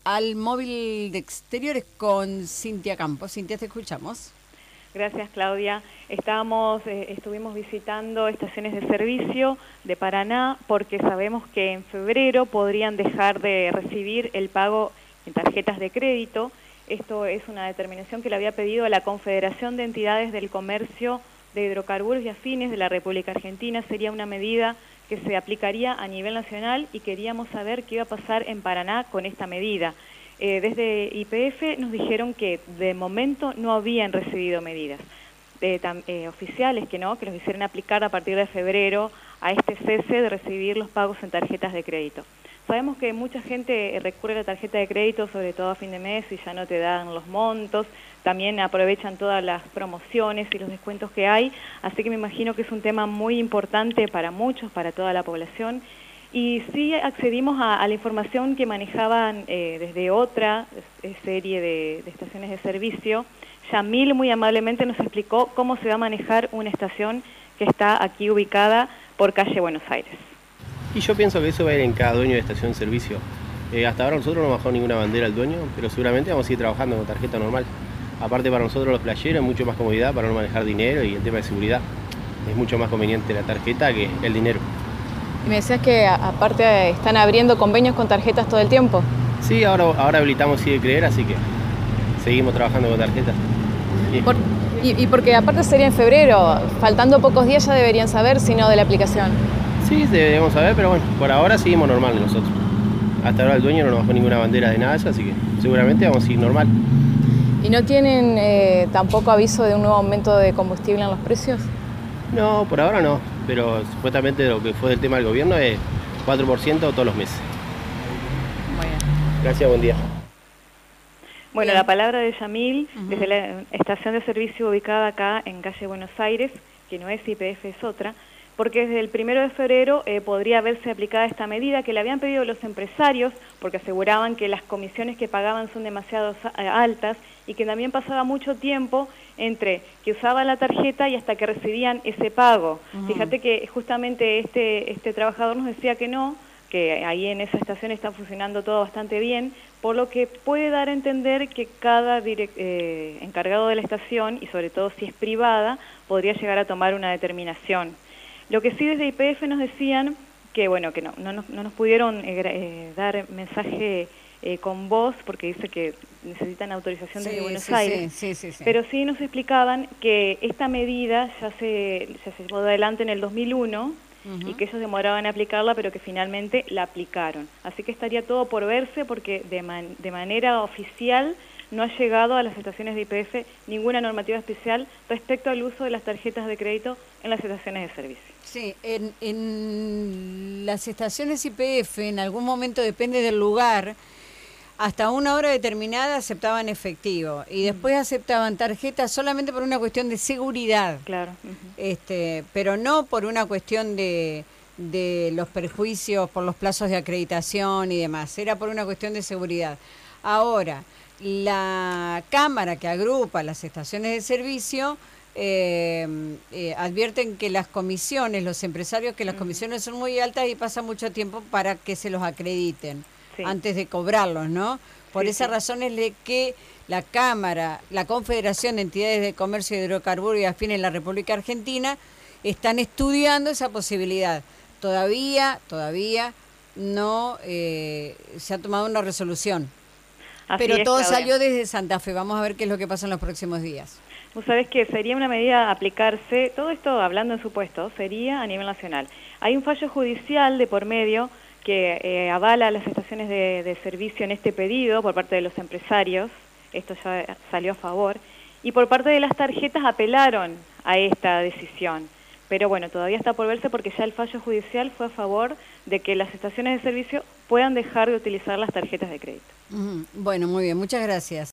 al móvil de exteriores con Cintia Campos. Cintia, te escuchamos. Gracias, Claudia. Estuvimos visitando estaciones de servicio de Paraná porque sabemos que en febrero podrían dejar de recibir el pago en tarjetas de crédito. Esto es una determinación que le había pedido a la Confederación de Entidades del Comercio de Hidrocarburos y Afines de la República Argentina. Sería una medida que se aplicaría a nivel nacional y queríamos saber qué iba a pasar en Paraná con esta medida. Desde YPF nos dijeron que de momento no habían recibido medidas oficiales que los hicieran aplicar a partir de febrero a este cese de recibir los pagos en tarjetas de crédito. Sabemos que mucha gente recurre a la tarjeta de crédito, sobre todo a fin de mes, y ya no te dan los montos, también aprovechan todas las promociones y los descuentos que hay, así que me imagino que es un tema muy importante para muchos, para toda la población. Y sí accedimos a la información que manejaban desde otra serie de estaciones de servicio. Yamil muy amablemente nos explicó cómo se va a manejar una estación que está aquí ubicada por calle Buenos Aires. Y yo pienso que eso va a ir en cada dueño de estación de servicio. Hasta ahora nosotros no bajó ninguna bandera al dueño, pero seguramente vamos a ir trabajando con tarjeta normal. Aparte para nosotros los playeros es mucho más comodidad para no manejar dinero y el tema de seguridad. Es mucho más conveniente la tarjeta que el dinero. Y me decías que aparte están abriendo convenios con tarjetas todo el tiempo. Sí, ahora habilitamos Sigue Creer, así que seguimos trabajando con tarjetas. Y porque aparte sería en febrero, faltando pocos días ya deberían saber, si no, de la aplicación. Sí, deberíamos saber, pero bueno, por ahora seguimos normal nosotros. Hasta ahora el dueño no nos bajó ninguna bandera de nada, así que seguramente vamos a ir normal. ¿Y no tienen tampoco aviso de un nuevo aumento de combustible en los precios? No, por ahora no, pero supuestamente lo que fue del tema del gobierno es 4% todos los meses. Muy bien. Gracias, buen día. Bueno, la palabra de Yamil, desde la estación de servicio ubicada acá en calle Buenos Aires, que no es YPF, es otra, porque desde el 1 de febrero podría haberse aplicada esta medida que le habían pedido los empresarios, porque aseguraban que las comisiones que pagaban son demasiado altas y que también pasaba mucho tiempo entre que usaban la tarjeta y hasta que recibían ese pago. Fíjate que justamente este trabajador nos decía que no, que ahí en esa estación está funcionando todo bastante bien, por lo que puede dar a entender que cada encargado de la estación, y sobre todo si es privada, podría llegar a tomar una determinación. Lo que sí desde YPF nos decían que bueno, que no nos pudieron dar mensaje con voz, porque dice que necesitan autorización desde Buenos Aires, sí. Pero sí nos explicaban que esta medida ya se llevó adelante en el 2001, y que ellos demoraban en aplicarla, pero que finalmente la aplicaron. Así que estaría todo por verse, porque de manera oficial no ha llegado a las estaciones de YPF ninguna normativa especial respecto al uso de las tarjetas de crédito en las estaciones de servicio. Sí, en las estaciones YPF en algún momento, depende del lugar, hasta una hora determinada aceptaban efectivo y después aceptaban tarjetas solamente por una cuestión de seguridad. Claro. Pero no por una cuestión de los perjuicios por los plazos de acreditación y demás, era por una cuestión de seguridad. Ahora, la Cámara que agrupa las estaciones de servicio advierten que las comisiones, los empresarios, que las comisiones son muy altas y pasa mucho tiempo para que se los acrediten. Sí. Antes de cobrarlos, ¿no? Por esa razón es de que la Cámara, la Confederación de Entidades de Comercio de Hidrocarburos y Afines en la República Argentina están estudiando esa posibilidad. Todavía no se ha tomado una resolución. Pero todo salió desde Santa Fe. Vamos a ver qué es lo que pasa en los próximos días. Vos sabés que sería una medida a aplicarse, todo esto hablando en supuesto, sería a nivel nacional. Hay un fallo judicial de por medio que avala a las estaciones de servicio en este pedido por parte de los empresarios, esto ya salió a favor, y por parte de las tarjetas apelaron a esta decisión. Pero bueno, todavía está por verse porque ya el fallo judicial fue a favor de que las estaciones de servicio puedan dejar de utilizar las tarjetas de crédito. Bueno, muy bien, muchas gracias.